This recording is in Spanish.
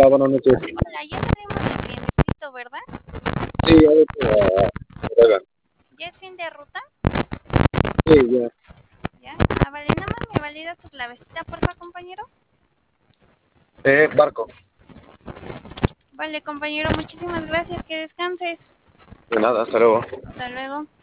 Hola, buenas noches. Hola, ya salimos del clientecito, ¿verdad? Sí, ya vete a Orega. ¿Ya es fin de ruta? Sí, ya. ¿Ya? Ah, vale, nada más me valida su clavecita, porfa, compañero. Barco. Vale, compañero, muchísimas gracias, que descanses. De nada, hasta luego. Hasta luego.